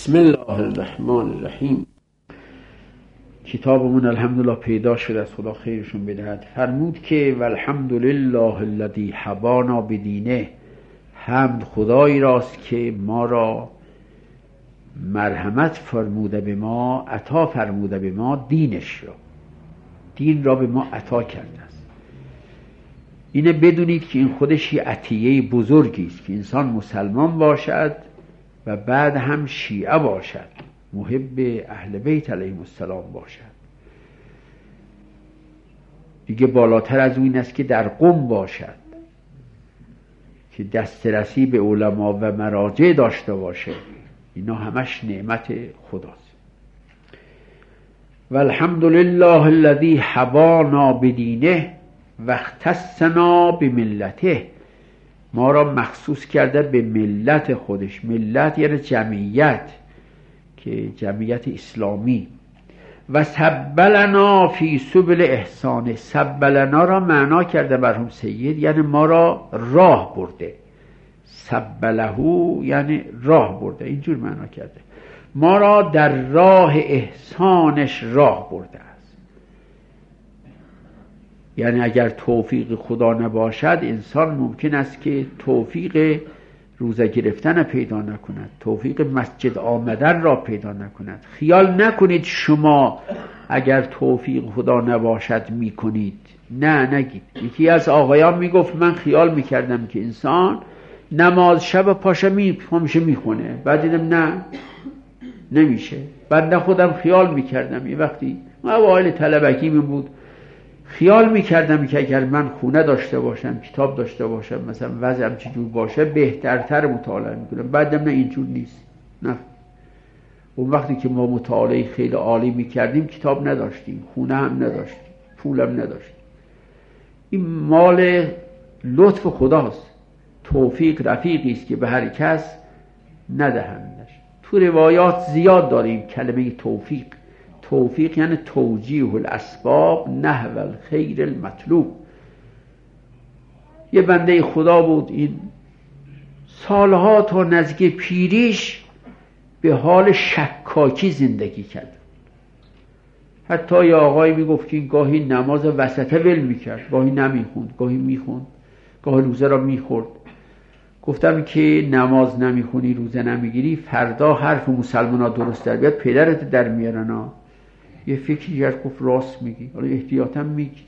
بسم الله الرحمن الرحیم. کتابمون الحمدلله پیدا شد، از خدا خیرشون بدهد. فرمود که والحمدلله الذی حبانا بدینه، حمد خدایی راست که ما را مرحمت فرموده، به ما عطا فرموده، به ما دینش را، دین را به ما عطا کرده است. اینه بدونید که این خودش یه عطیه بزرگی است که انسان مسلمان باشد و بعد هم شیعه باشد، محب اهل بیت علیهم السلام باشد. دیگه بالاتر از اون این است که در قم باشد، که دسترسی به علما و مراجع داشته باشه. اینا همش نعمت خداست. والحمدلله الذی حبانا بدینه و اختصنا بملته، ما را مخصوص کرده به ملت خودش. ملت یعنی جمعیت، که جمعیت اسلامی. و سبلنا فی سبل احسانه، سبلنا را معنا کرده مرحوم سید، یعنی ما را راه برده. سبله یعنی راه برده، اینجور معنا کرده. ما را در راه احسانش راه برده است. یعنی اگر توفیق خدا نباشد، انسان ممکن است که توفیق روزه گرفتن پیدا نکند، توفیق مسجد آمدن را پیدا نکند. خیال نکنید شما اگر توفیق خدا نباشد میکنید. نه، نگید. یکی از آقایان میگفت من خیال میکردم که انسان نماز شب پاشه میخونه، بعد دیدم نه، نمیشه. بعد خودم خیال میکردم، یه وقتی اوایل طلبگی می بود، خیال میکردم که اگر من خونه داشته باشم، کتاب داشته باشم، مثلا وضعم چجور باشه، بهترتر مطالعه میکنم. بعدم نه، اینجور نیست. نه، اون وقتی که ما مطالعه خیلی عالی میکردیم کتاب نداشتیم، خونه هم نداشتیم، پولم نداشتیم. این مال لطف خداست. توفیق رفیقی است که به هر کس ندهندش. تو روایات زیاد داریم کلمه توفیق. توفیق یعنی توجیه الاسباب نحو الخیر المطلوب. یه بنده خدا بود، این سالها تا نزدیک پیریش به حال شکاکی زندگی کرد. حتی یه آقایی میگفت که گاهی نماز وسطه ول میکرد، گاهی نمیخوند، گاهی میخوند، گاهی روزه را میخورد. گفتم که نماز نمیخونی، روزه نمیگیری، فردا حرف مسلمان ها درست در بیاد پدرت در میارن ها. یه فکری کرد، گفت راست میگی، حالا احتیاطا میگیری.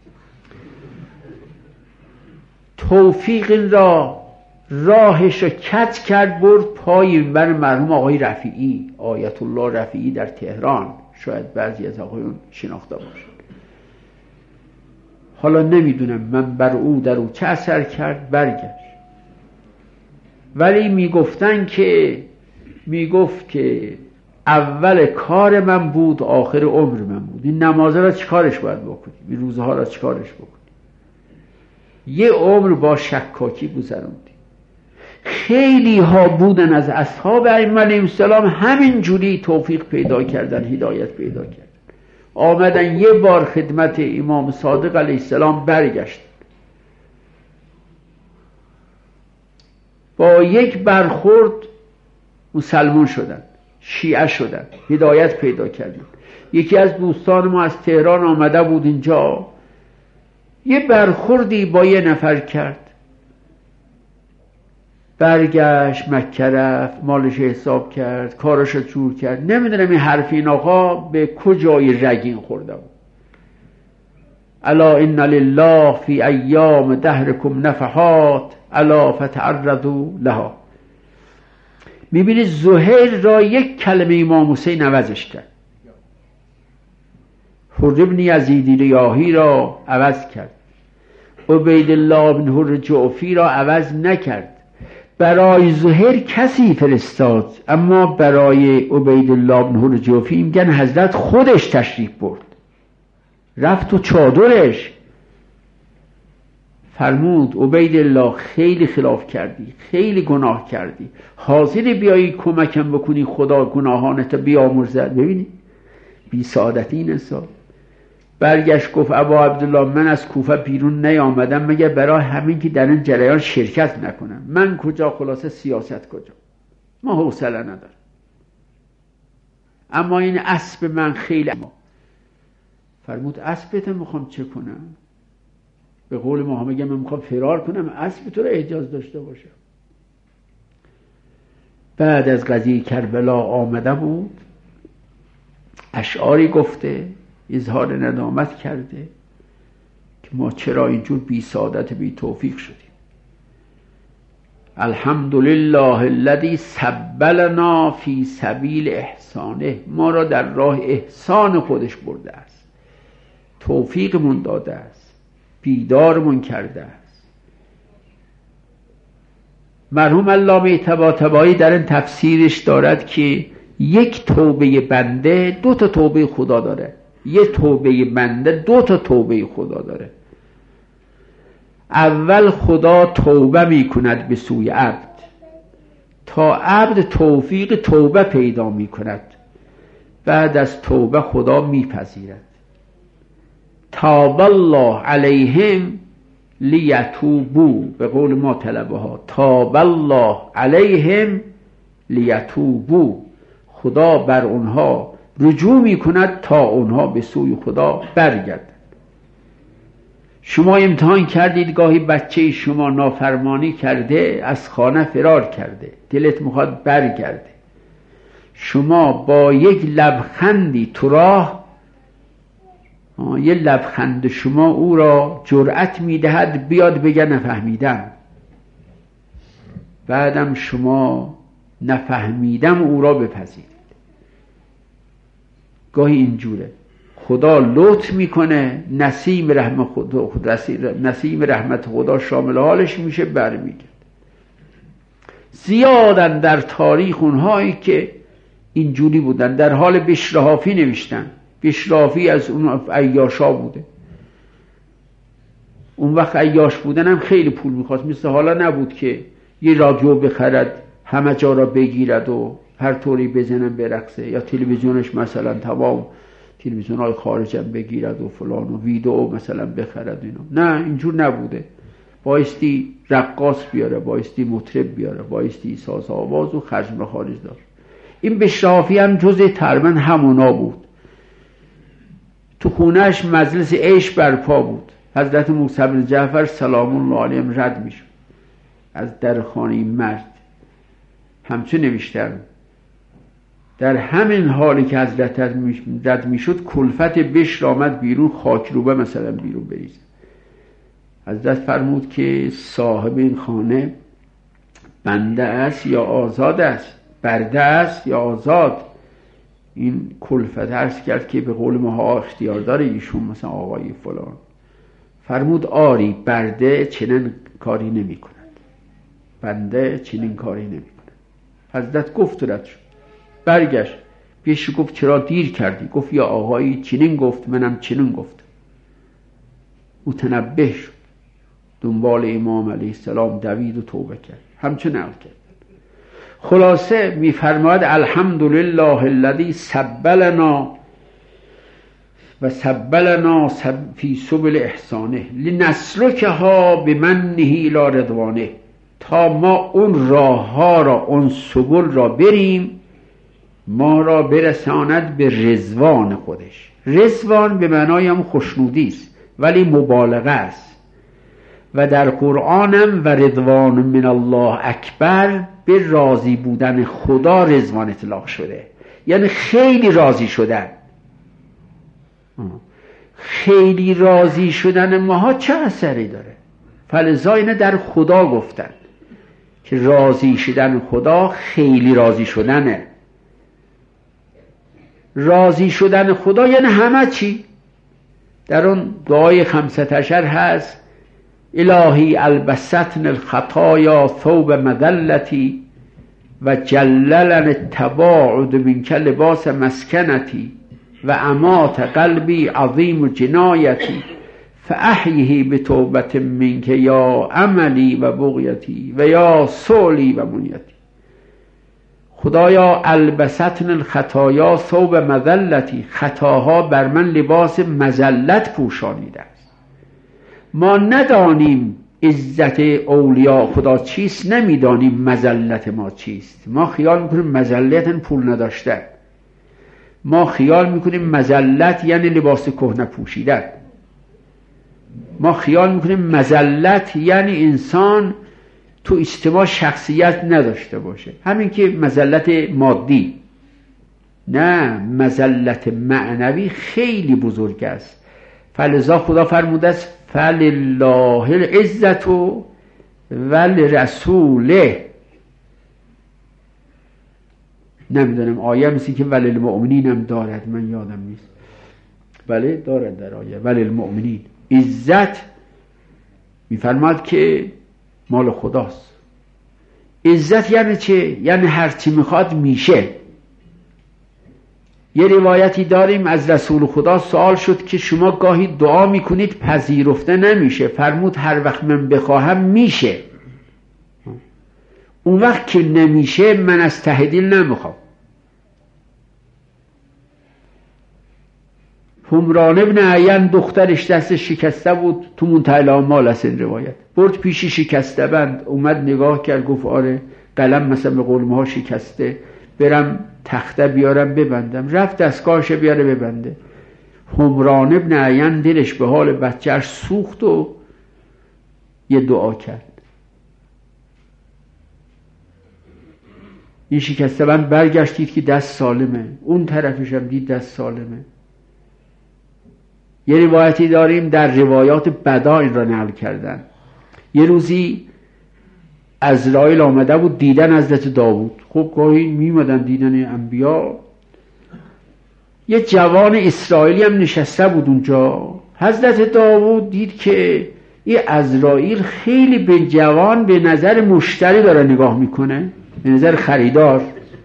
توفیق این را راهش رو کج کرد، برد پای منبر مرحوم آقای رفیعی، آیت الله رفیعی در تهران. شاید بعضی از آقایون شناخته باشند. حالا نمیدونم من بر او در او چه اثر کرد. برگشت، ولی میگفت که اول کار من بود، آخر عمر من بود. این نمازه را چیکارش باید بکنیم، این روزه ها را چیکارش بکنیم. یه عمر با شکاکی گذروندیم. خیلی ها بودن از اصحاب ائمه علیهم السلام همین جوری توفیق پیدا کردن، هدایت پیدا کردن. آمدن یه بار خدمت امام صادق علیه السلام، برگشتن، با یک برخورد مسلمان شدن، شیعه شدن، هدایت پیدا کردن. یکی از دوستان ما از تهران آمده بود اینجا، یه برخوردی با یه نفر کرد، برگشت مکه رفت، مالش حساب کرد، کارش جور کرد. نمیدونم این حرف این آقا به کجای رگین خورده بود. الا ان لله فی ایام دهرکم نفحات الا فتعرضوا لها. میبینید زهیر را یک کلمه امام حسین عوضش کرد. حر بن یزید ریاحی را عوض کرد. عبیدالله بن حر جعفی را عوض نکرد. برای زهیر کسی فرستاد، اما برای عبیدالله بن حر جعفی میگن حضرت خودش تشریف برد، رفت تو چادرش، فرمود عبیدالله خیلی خلاف کردی، خیلی گناه کردی، حاضری بیایی کمکم بکنی خدا گناهانت بیامرزد. ببینی بی سعادتی این انسان. برگشت گفت ابا عبدالله من از کوفه بیرون نیامدم مگر برای همین که در این جریان شرکت نکنم. من کجا، خلاصه سیاست کجا، ما حوصله ندارم. اما این اسب من خیلی فرمود اسبت میخوام چه کنم؟ به قول ما میگم من میخوام فرار کنم، اسب تو رو احجاز داشته باشم. بعد از قضیه کربلا آمده بود، اشعاری گفته، اظهار ندامت کرده که ما چرا اینجور بی سعادت بی توفیق شدیم. الحمدلله الذی سبلنا فی سبیل احسانه، ما را در راه احسان خودش برده است، توفیقمون داده است، بیدارمون کرده است. مرحوم علامه طباطبایی در این تفسیرش دارد که یک توبه بنده دو تا توبه خدا داره، یک توبه بنده دو تا توبه خدا داره. اول خدا توبه می کند به سوی عبد تا عبد توفیق توبه پیدا می کند، بعد از توبه خدا می پذیرد. تاب الله علیهم لیتوبوا، به قول ما طلبه ها تاب الله علیهم لیتوبوا، خدا بر اونها رجوع می کند تا اونها به سوی خدا برگردند. شما امتحان کردید گاهی بچه شما نافرمانی کرده، از خانه فرار کرده، دلت میخواد برگرده، شما با یک لبخندی تو راه، یک لبخند شما او را جرأت میدهد بیاد بگه نفهمیدم، بعدم شما نفهمیدم او را بپذیرید. گاهی اینجوره، خدا لطف میکنه، نسیم رحمت خدا شامل حالش میشه، برمیگرد. زیادن در تاریخ اونهایی که اینجوری بودن. در حال بشرحافی نوشتن، بشرحافی از اون عیاشا بوده. اون وقت عیاش بودن هم خیلی پول میخواست، مثل حالا نبود که یه رادیو بخرد همه جا را بگیرد و هر طوری بزنن برقصه، یا تلویزیونش مثلا تمام تلویزیون‌های خارج هم بگیرد و فلان و ویدئو مثلا بخرد اینا. نه، اینجور نبوده. بایستی رقاص بیاره، بایستی مطرب بیاره، بایستی ساز آواز و خرج خارج داشت. این بشرحافی هم جزء تقریبا همونا بود. تو خونهش مجلس عیش برپا بود. حضرت موسی بن جعفر سلام الله علیهم رد میشد از در خانه این مرد. همچون نوشتن در همین حالی که حضرت رد میشد، کلفت بشر آمد بیرون، خاکروبه مثلا بیرون بریزه. حضرت فرمود که صاحب این خانه بنده است یا آزاد است، برده است یا آزاد. این کلفت عرض کرد که به قول ما اختیار داره ایشون، مثلا آقای فلان. فرمود آری، برده چنین کاری نمی کند، بنده چنین کاری نمی کند. حضرت گفت رد شد، برگشت پیش گفت چرا دیر کردی؟ گفت یا آقایی چنین گفت، منم چنین گفت. متنبه شد، دنبال امام علیه السلام دوید و توبه کرد. همچون نقل کرد. خلاصه میفرماید الحمدلله الذی سبلنا و سبلنا فی سبل احسانه لنسلکها بمنه الی رضوانه، تا ما اون راه ها را، اون سبل را بریم، ما را برساند به رضوان خودش. رضوان به معنای هم خوشنودی است، ولی مبالغه است. و در قرآنم و رضوان من الله اکبر، به راضی بودن خدا رضوان اطلاق شده، یعنی خیلی راضی شدن. خیلی راضی شدن ماها چه اثری داره؟ فلذا اینه در خدا گفتن که راضی شدن خدا خیلی راضی شدنه. راضی شدن خدا یعنی همه چی. در اون دعای 15 هست الهی البستن الخطایا ثوب مذلتی و جللن التباعد منک لباس مسکنتی و امات قلبی عظیم جنایتی فاحیه بتوبت منک یا عملی و بغیتی و یا سولی و منیتی. خدایا البستن الخطایا ثوب مذلتی، خطاها بر من لباس مذلت پوشانیده است. ما ندانیم عزت اولیاء خدا چیست، نمیدانیم مذلت ما چیست. ما خیال میکنیم مذلت پول نداشتن. ما خیال میکنیم مذلت یعنی لباس کهنه پوشیدن. ما خیال میکنیم مذلت یعنی انسان تو اجتماع شخصیت نداشته باشه، همین که مذلت مادی. نه، مذلت معنوی خیلی بزرگ است. فلذا خدا فرموده است فلله العزت ولرسوله. نمیدونم آیه مثل که وللمؤمنین هم دارد، من یادم نیست. بله دارد در آیه وللمؤمنین. عزت میفرماد که مال خداست. عزت یعنی چه؟ یعنی هرچی میخواد میشه. یه روایتی داریم از رسول خدا سوال شد که شما گاهی دعا میکنید پذیرفته نمیشه، فرمود هر وقت من بخواهم میشه. اون وقت که نمیشه من از ته دل نمیخوام. حمران ابن عین دخترش دستش شکسته بود، تو منتهی الامال است این روایت. برد پیشی شکسته بند، اومد نگاه کرد گفت آره قلم مثلا به قول ما شکسته، برم تخته بیارم ببندم. رفت دستگاهش بیاره ببنده. حمران ابن عین دلش به حال بچه‌اش سوخت و یه دعا کرد. این شکسته بند برگشتید که دست سالمه، اون طرفش هم دید دست سالمه. یه روایتی داریم در روایات بدا این را نقل کردن. یه روزی عزراییل آمده بود دیدن حضرت داوود. خب گاهی میمدن دیدن انبیا. یه جوان اسرائیلی هم نشسته بود اونجا. حضرت داوود دید که این عزراییل خیلی به جوان به نظر مشتری داره نگاه میکنه، به نظر خریدار.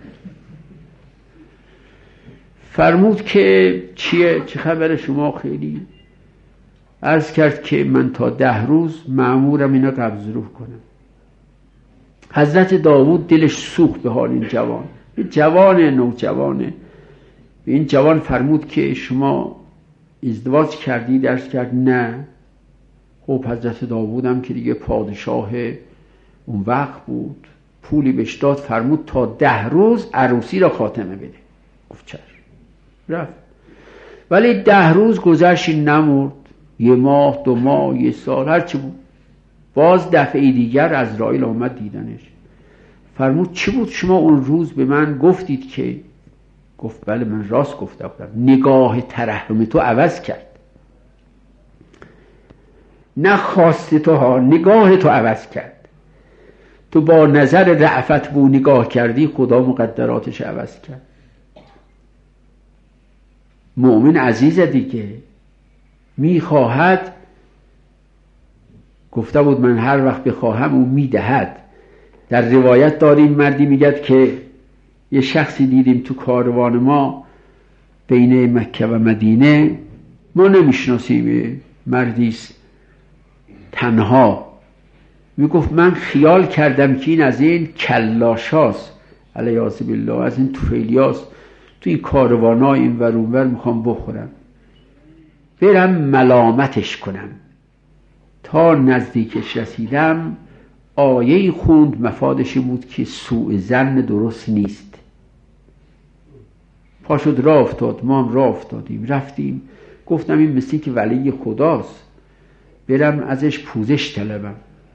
فرمود که چیه؟ چه خبر شما؟ خیلی عرض کرد که من تا 10 روز مأمورم اینا قبض روح کنم. حضرت داوود دلش سوخت به حال این جوان. این جوان نوجوانه. این جوان فرمود که شما ازدواج کردی؟ عرض کرد نه. خب حضرت داوودم که دیگه پادشاه اون وقت بود، پولی بهش داد، فرمود تا 10 روز عروسی را خاتمه بده. گفت چشم. رفت. ولی 10 روز گذشت نمرد. 1 ماه 2 ماه 1 سال هرچی بود. باز دفعه دیگر عزراییل آمد دیدنش. فرمود چی بود شما اون روز به من گفتید که؟ گفت بله من راست گفته بودم. نگاه ترحم تو عوض کرد. نه خواست تو ها، نگاه تو عوض کرد. تو با نظر رأفت بو نگاه کردی، خدا مقدراتش عوض کرد. مؤمن عزیز دیگه میخواهد، گفته بود من هر وقت بخواهم او میدهد. در روایت داریم مردی میگد که یه شخصی دیدیم تو کاروان ما بین مکه و مدینه، ما نمیشناسیم، مردیست تنها. میگفت من خیال کردم که این از این کلاشاست، علیاذ بالله، از این توفیلیاست، تو این کاروان‌ها این ور اون ور میخوام بخورم، برم ملامتش کنم. تا نزدیکش رسیدم آیه خوند، مفادش بود که سوء ظن درست نیست. پا شد راه افتاد، ما هم راه افتادیم رفتیم. گفتم این مثل که ولی خداست، برم ازش پوزش طلبم.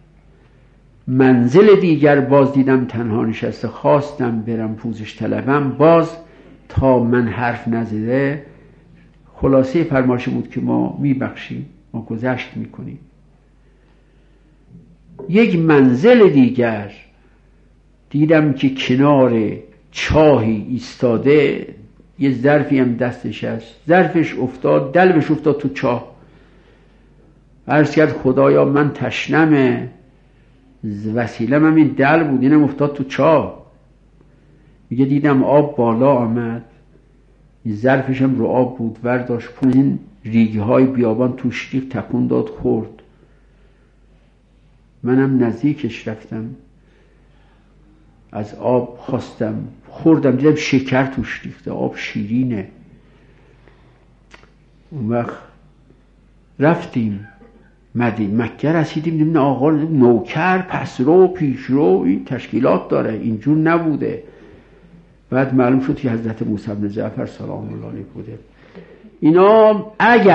منزل دیگر باز دیدم تنها نشسته، خواستم برم پوزش طلبم، باز تا من حرف نزده خلاصه فرمایش بود که ما میبخشیم، ما گذشت میکنیم. یک منزل دیگر دیدم که کنار چاهی ایستاده، یه ظرفی هم دستش هست، ظرفش افتاد، دلوش افتاد تو چاه. عرض کرد خدایا من تشنمه، وسیله‌م هم این دل بود، اینم افتاد تو چاه. میگه دیدم آب بالا آمد، ظرفش هم رو آب بود، ورداشت این ریگه های بیابان توش ریخت، تکون داد، خورد. منم نزدیکش رفتم، از آب خواستم خوردم، دیدم شکر توش ریخته، آب شیرینه. اون وقت رفتیم مکه، رسیدیم، دیدیم آقا نوکر پس رو پیش رو این تشکیلات داره، اینجور نبوده. بعد معلوم شد که حضرت موسی بن جعفر سلام الله علیه بوده. اینا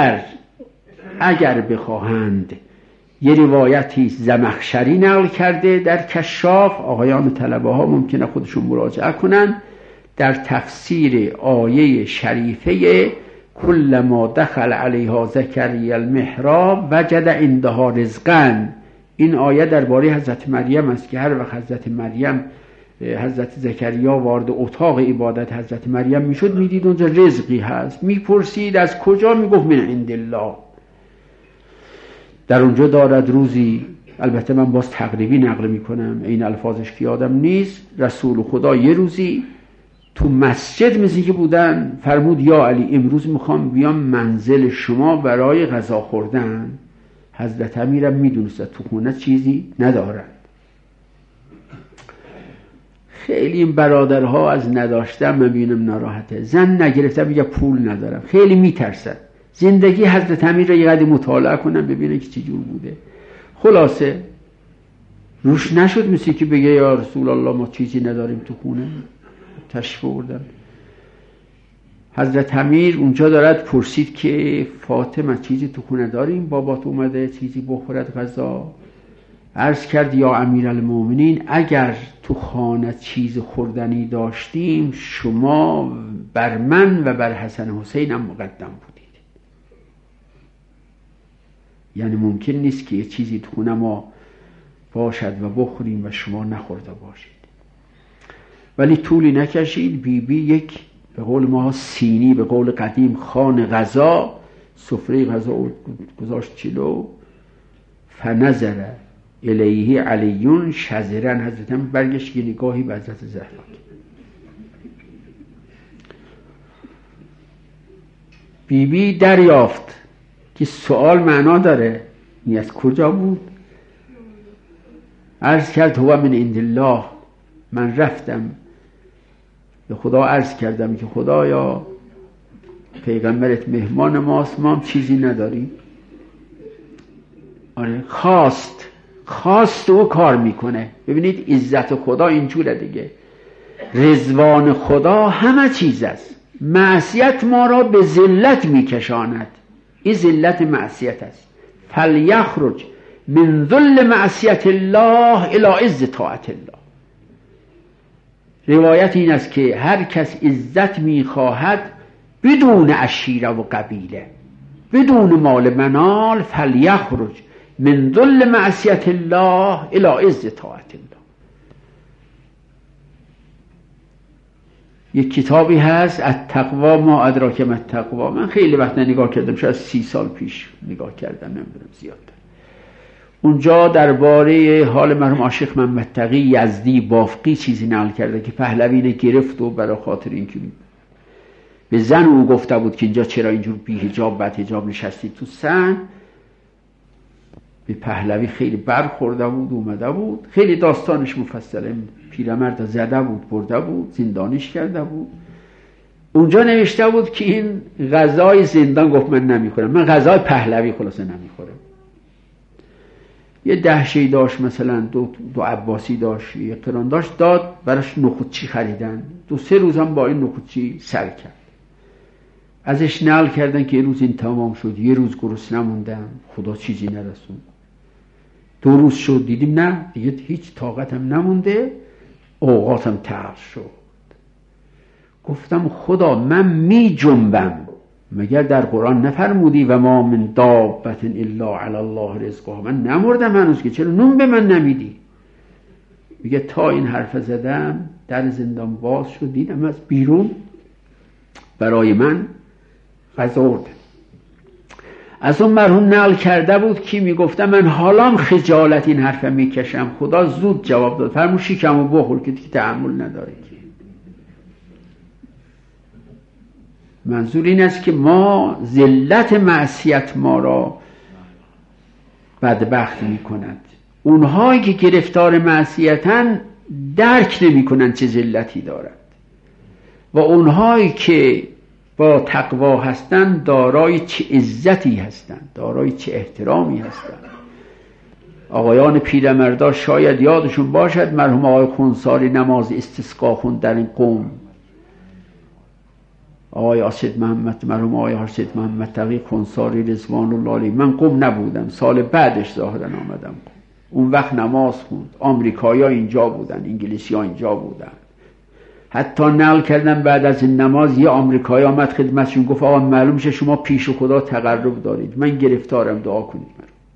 اگر بخواهند یه روایتی زمخشری نقل کرده در کشاف، آقایان طلبه ها ممکنه خودشون مراجعه کنن در تفسیر آیه شریفه کل ما دخل علیها زکریا المحراب وجد عندها رزقا. این آیه درباره حضرت مریم است که هر وقت حضرت زکریا وارد اتاق عبادت حضرت مریم میشد میدید اونجا رزقی هست، میپرسید از کجا، میگفت من عند الله. در اونجا دارد روزی، البته من باز تقریبی نقل میکنم این الفاظش که یادم نیست، رسول خدا یه روزی تو مسجد مثل که بودن فرمود یا علی امروز میخوام بیام منزل شما برای غذا خوردن. حضرت امیرم میدونست تو خونه چیزی ندارن. خیلی این برادرها از نداشتن من ببینم ناراحته، زن نگرفتم میگه پول ندارم، خیلی میترسن زندگی حضرت امیر را یه قدر مطالعه کنم ببینه که چی جور بوده. خلاصه روش نشد مثل که بگه یا رسول الله ما چیزی نداریم تو خونه، تشریف بردن. حضرت امیر اونجا دارد پرسید که فاطمه چیزی تو خونه داریم، بابات اومده چیزی بخورد غذا. عرض کرد یا امیرالمومنین اگر تو خانه چیز خوردنی داشتیم شما بر من و بر حسن حسین هم مقدم بودید. یعنی ممکن نیست که یه چیزی تو خونه ما باشد و بخوریم و شما نخورده باشید. ولی طولی نکشید بی یک به قول ما سینی، به قول قدیم خان غذا، سفره غذا گذاشت جلو. فنظر الیه علیون شزرن، حضرت هم برگشت که نگاهی به حضرت زهرا. بی دریافت که سوال معنا داره، این از کجا بود؟ عرض کرد هو من عند الله. من رفتم به خدا عرض کردم که خدایا پیغمبرت مهمان ماست، ما هم چیزی نداریم. آره خواست و کار میکنه. ببینید عزت خدا اینجوره دیگه، رضوان خدا همه چیز است. معصیت ما را به ذلت میکشاند، این ذلت معصیت است. فلیخرج من ذل معصیت الله الی عز طاعت الله. روایت این است که هر کس عزت میخواهد بدون عشیره و قبیله، بدون مال منال، فلیخرج من ذل معصیت الله الی عز طاعت الله. یک کتابی هست التقوا ما ادراک ما التقوا، من خیلی وقت نگاه کردم، شاید 30 سال پیش نگاه کردم، نمیدونم زیاد. اونجا درباره حال مرحوم عاشق محمد تقی یزدی بافقی چیزی نقل کرده که پهلوی گرفت و برای خاطر اینکه به زن او گفته بود که اینجا چرا اینجور بی حجاب بد حجاب نشستی تو سن، به پهلوی خیلی برخورده بود، اومده بود، خیلی داستانش مفصله. پیرمرد زده بود، برده بود، زندانش کرده بود. اونجا نوشته بود که این غذای زندان گفت من نمیخورم، من غذای پهلوی خلاصه نمیخورم. یه دهشه‌ای داشت، مثلا دو عباسی داشت، یه قران داشت، داد براش نخودچی خریدن، 2-3 روز هم با این نخودچی سر کرد. ازش نقل کردن که یه روز این تمام شد، یه روز گرسنه موندم، خدا چیزی نرسون. 2 روز شد، دیدیم نه دیگه هیچ طاقتم نمونده، اوقاتم تلخ شد. گفتم خدا من می جنبم، مگر در قرآن نفرمودی و ما من دابت الا علی الله رزقها؟ من نمردم هنوز که چرا نون به من نمیدی؟ میگه تا این حرف زدم در زندان باز شد، دیدم از بیرون برای من غذا آورده. از اون مرحوم نقل کرده بود که میگفتم من حالام خجالت این حرف میکشم، خدا زود جواب داد، فرمود شکمو بخور که تحمل نداره. منظور این است که ما ذلت معصیت ما را بدبخت می کند. اونهایی که گرفتار معصیتن درک نمی کنند چه ذلتی دارد و اونهایی که با تقوا هستند دارای چه عزتی هستند، دارای چه احترامی هستند. آقایان پیرمردا شاید یادشون باشد مرحوم آقای خونساری نماز استسقا خوند در این قوم آقای آسد محمد، مرحوم آقای آسد محمد تقی خونساری رضوان الله علیه. من قم نبودم، سال بعدش ظاهرا آمدم. اون وقت نماز خوند. آمریکایی‌ها اینجا بودن، انگلیسی‌ها اینجا بودن. حتی نقل کردن بعد از این نماز یه آمریکایی آمد خدمتشون گفت آقا معلوم شه شما پیش خدا تقرب دارید، من گرفتارم، دعا کنید.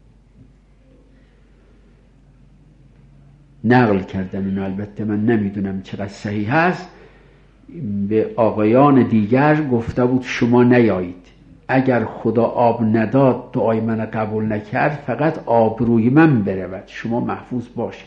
نقل کردن این، البته من نمیدونم چقدر صحیح هست. به آقایان دیگر گفته بود شما نیایید، اگر خدا آب نداد دعای من قبول نکرد فقط آبروی من برود، شما محفوظ باشید.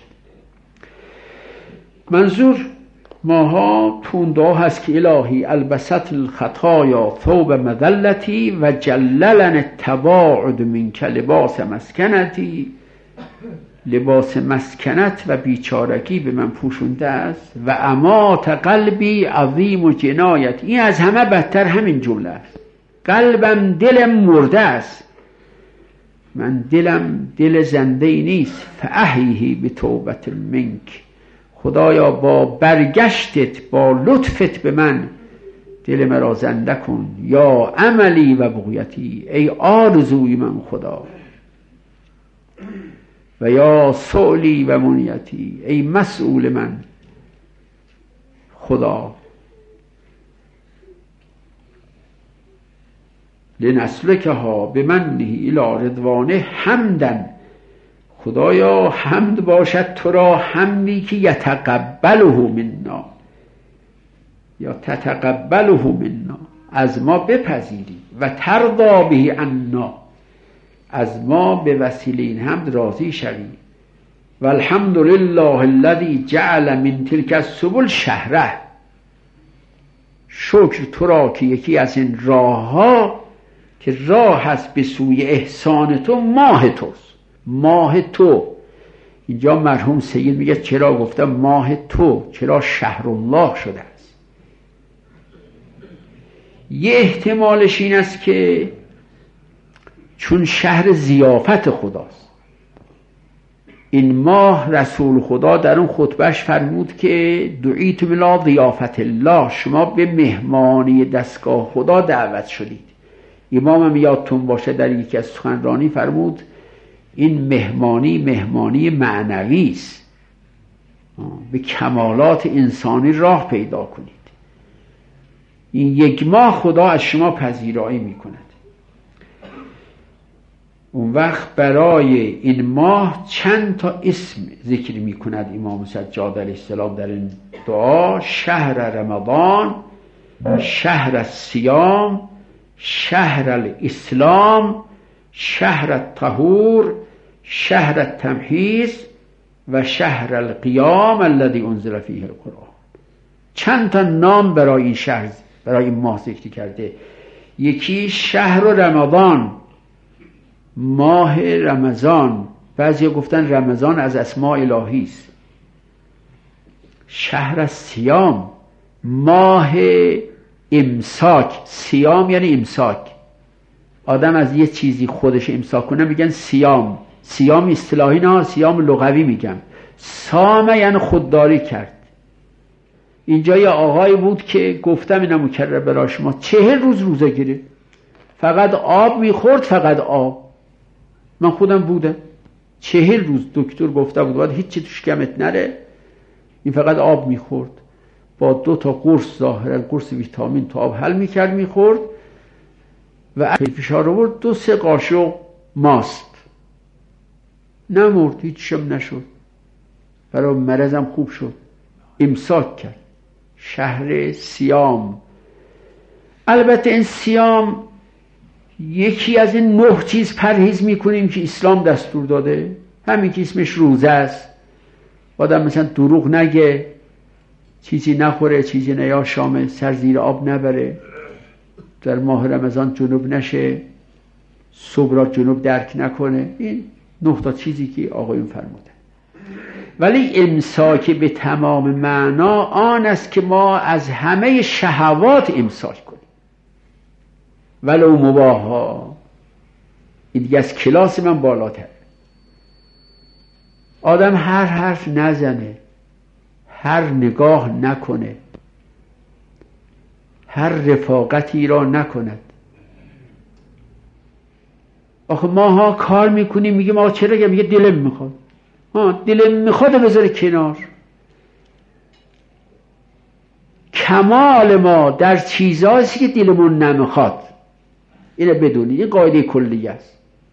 منظور ماها تون دعا هست که الهی البست الخطایا ثوب مذلتی و جللن التباعد منک لباس مسکنتی. لباس مسکنت و بیچارگی به من پوشونده است. و امات قلبی عظیم و جنایت. این از همه بدتر همین جمله است. قلبم، دلم مرده است، من دلم دل زنده ای نیست. فاحیه بتوبت منک. خدایا با برگشتت، با لطفت به من دل مرا زنده کن. یا عملی و بغیتی، ای آرزوی من خدا. و یا سؤلی و منیتی، ای مسئول من خدا. لنسلک ها به منه الی رضوانه حمدن. خدایا حمد باشد تو را، حمدی که یتقبله منا یا تتقبله منا، از ما بپذیری. و ترضا به عنا، از ما به وسیله این حمد راضی شوی. و الحمد لله الذی جعل من تلک السبل شهره. شکر تو را که یکی از این راه ها که راه هست به سوی احسان تو، ماه توست. ماه تو. اینجا مرحوم سید میگه چرا گفتم ماه تو، چرا شهر الله شده است. یه احتمالش این است که چون شهر ضیافت خداست. این ماه رسول خدا در اون خطبهش فرمود که دعیتم الی ضیافت الله، شما به مهمانی دستگاه خدا دعوت شدید. امامم یادتون باشه در یکی از سخنرانی فرمود این مهمانی معنوی است، به کمالات انسانی راه پیدا کنید. این یک ماه خدا از شما پذیرایی میکند. اون وقت برای این ماه چند تا اسم ذکر میکند امام سجاد علیه السلام در این دعا: شهر رمضان، شهر الصیام، شهر الاسلام، شهر الطهور، شهر التمحیص و شهر القیام الذي انزل فیه القرآن. چند تا نام برای این شهر، برای این ماه ذکر کرده. یکی شهر رمضان، ماه رمضان. بعضی گفتن رمضان از اسماء الهی است. شهر الصیام، ماه امساک. صیام یعنی امساک. آدم از یه چیزی خودش امساک کنه میگن صیام. صیام اصطلاحی نه، صیام لغوی میگم. صام یعنی خودداری کرد. اینجا یه آقای بود که گفتم اینم مکرر برای شما، 40 روز روزه گرفت، فقط آب میخورد، فقط آب. من خودم بودم 40 روز، دکتر گفته بود باید هیچی توش کمت نره، این فقط آب میخورد. با 2 تا قرص، ظاهرا قرص ویتامین تو آب حل میکرد میخورد و فشار آورد 2-3 قاشق ماست، نمرد، هیچشم نشد، برای مرضم خوب شد. امساک کرد. شهر صیام. البته این صیام یکی از این 9 چیز پرهیز میکنیم که اسلام دستور داده، همین که اسمش روزه است. آدم مثلا دروغ نگه، چیزی نخوره، چیزی نیاشامه، سر زیر آب نبره، در ماه رمضان جنوب نشه، صبح را جنوب درک نکنه. این 9 تا چیزی که آقایون فرموده. ولی امساک به تمام معنا آن است که ما از همه شهوات امساک کنیم، ولو مباحا. این دیگه از کلاس من بالاتر. آدم هر حرف نزنه، هر نگاه نکنه، هر رفاقتی را نکند. آخه ماها کار میکنیم میگیم آقا چرا؟ میگه دلم میخواد. دلم میخواد بذاره کنار. کمال ما در چیزهایی که دلمون نمیخواد. اینه بدونید، این قاعده کلیه است.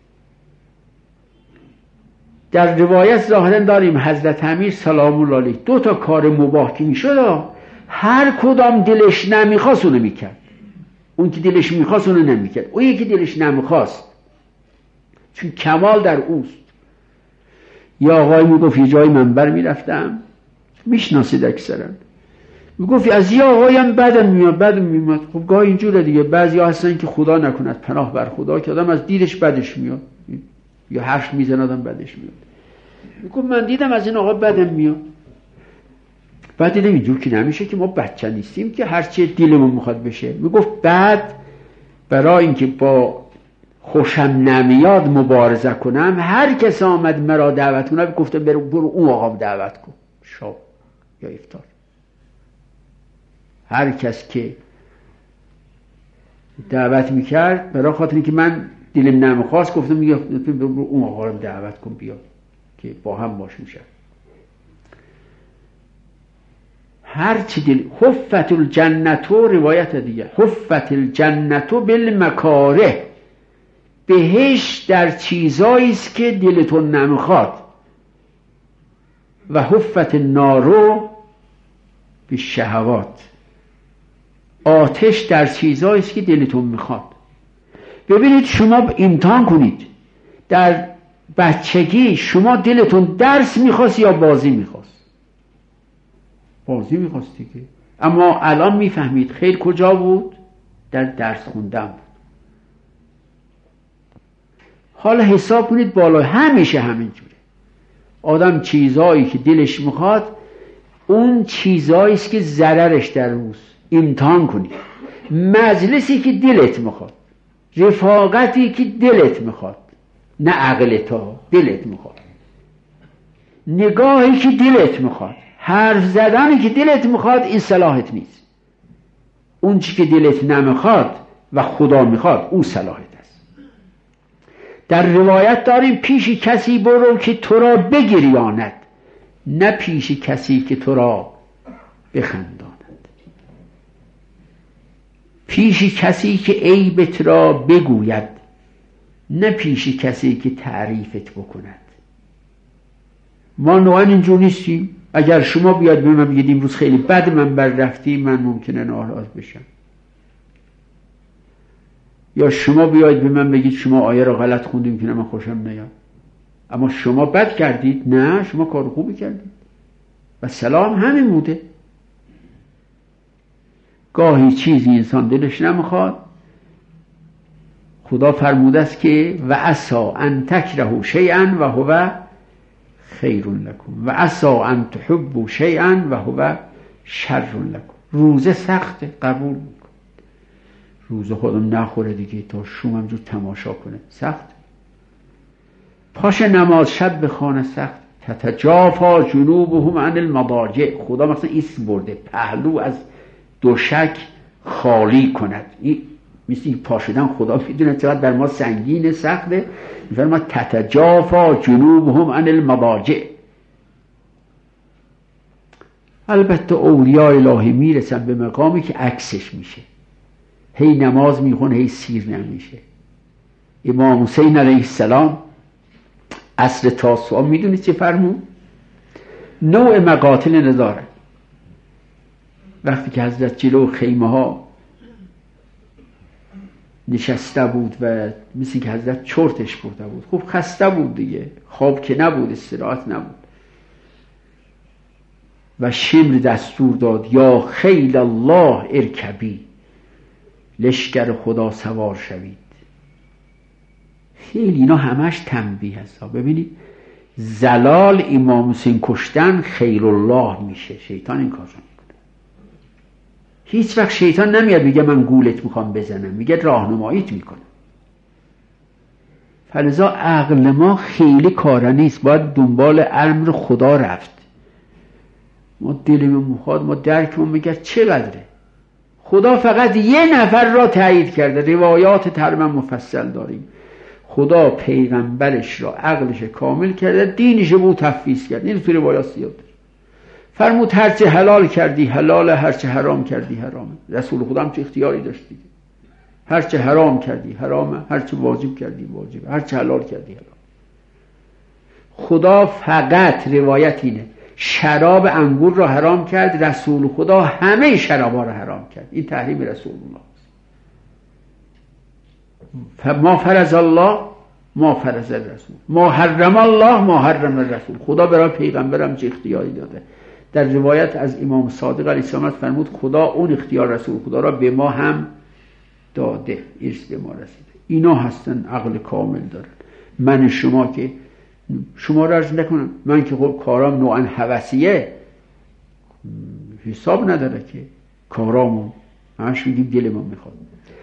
در روایت ظاهرا داریم حضرت امیر سلام الله علیه 2 کار مباح که میشد، هر کدام دلش نمیخواست اونو میکرد. اون که دلش میخواست اونو نمیکرد، اون یکی دلش نمیخواست، چون کمال در اوست. یا آقای میگفت یه جای منبر میرفتم، میشناسید اکثرا، میگفت از یه آقایم بدم میاد. خب گاه اینجوره دیگه، بعضی ها هستن که خدا نکند پناه بر خدا که آدم از دیدش بدش میاد، یا حرف میزنه آدم بدش میاد. میگفت من دیدم از این آقا بدم میاد. بعد دیدم اینجور که نمیشه که ما بچه نیستیم که هرچی دلمون میخواد بشه. میگفت بعد برای اینکه با خوشم نمیاد مبارزه کنم، هر کس آمد مرا دعوت کنه گفتم برو اون آقا دعوت کن، شب یا افطار. هر کس که دعوت میکرد برای خاطر اینکه من دلم نمیخواست گفتم میگه برو اون آقا رو دعوت کن بیا که با هم باش میشه. هر چی دل حفت الجنتو، روایت دیگه حفت الجنتو بالمکاره، بهشت در چیزایی است که دلتون نمیخواد، و حفت النارو بالشهوات، آتش در چیزایی است که دلتون میخواد. ببینید شما امتحان کنید، در بچگی شما دلتون درس میخواست یا بازی میخواست؟ بازی میخواست دیگه. اما الان میفهمید خیر کجا بود؟ در درس خوندن بود. حالا حساب کنید بالا همیشه همینجوره. آدم چیزایی که دلش میخواد اون چیزایی است که ضررش در اوست. امتحان کنید. مجلسی که دلت میخواد، رفاقتی که دلت میخواد، نه عقلتا، دلت میخواد، نگاهی که دلت میخواد، حرف زدنی که دلت میخواد، این صلاحت نیست. اون چی که دلت نمیخواد و خدا میخواد او صلاحت است. در روایت داریم پیش کسی برو که تو را بگریاند، نه پیش کسی که تو را بخنداند. پیش کسی که عیبت را بگوید، نه پیش کسی که تعریفت بکند. ما نوعا اینجور نیستیم. اگر شما بیاد به من بگید امروز خیلی بد من بر رفتی، من ممکنه ناراحت بشم. یا شما بیاید به من بگید شما آیه را غلط خوندیم که من خوشم نیاد، اما شما بد کردید. نه، شما کار خوبی کردید و سلام همین بوده. گاهی چیزی انسان دلش نمیخواد، خدا فرموده است که و عسا ان تکرهوا شیئا و هو خیر لکم و عسا ان تحبوا شیئا و هو شر لکم. روزه سخته، قبول میکن. روزه خودم نخوره دیگه تا شوم همجور تماشا کنه، سخت. پاش نماز شب بخوانه، سخت. تتجافا جنوبهم عن المضاجع. خدا مثلا اسم برده پهلو از دوشک خالی کند. این مثل پا شدن خدا میدونه چقدر بر ما سنگینه، سخته. میفرما تتجافا جنوبهم عن المضاجع. البته اولیاء الهی میرسن به مقامی که عکسش میشه، هی نماز میخونه هی سیر نمیشه. امام حسین علیه السلام عصر تاسوعا میدونید چه فرمود؟ نوع مقاتل نداره. وقتی که حضرت جلو خیمه ها نشسته بود و مثل که حضرت چرتش برده بود، خوب خسته بود دیگه، خواب که نبود، استراحت نبود، و شمر دستور داد یا خیل الله ارکبی، لشکر خدا سوار شوید. خیلی اینا همش تنبیه هست. ببینید زلال امام حسین کشتن خیر الله میشه. شیطان این کار رو میکنه. هیچ وقت شیطان نمیاد میگه من گولت میخوام بزنم، میگه راهنماییت میکنه. فلذا عقل ما خیلی کاره نیست، باید دنبال امر خدا رفت. ما دلمون میخواد، ما درکمون میگه چقدره، خدا فقط یه نفر را تایید کرده. روایات تقریبا مفصل داریم. خدا پیغمبرش را عقلش کامل کرده، دینش رو تفویض کرد. این تو روایات زیاد فرمود هرچه حلال کردی حلاله، هرچه حرام کردی حرامه. رسول خدا هم چه اختیاری داشت دیگه. هرچه حرام کردی حرامه، هرچه واجب کردی واجبه، هرچه حلال کردی حلال. خدا فقط روایت اینه شراب انگور را حرام کرد، رسول خدا همه شرابا را حرام کرد. این تحریم رسول الله است. ما فرض الله ما فرض الرسول، ما حرم الله ما حرم الرسول. خدا برای پیغمبرم چه اختیاری داده. در روایت از امام صادق علیه السلام فرمود خدا اون اختیار رسول خدا را به ما هم داده، ارث به ما رسیده. اینا هستن عقل کامل دارن. من شما که شما را عرض نکنم، من که خب کارام نوعا هوسیه حساب نداره که کارامو همش میگیم دل ما میخواد.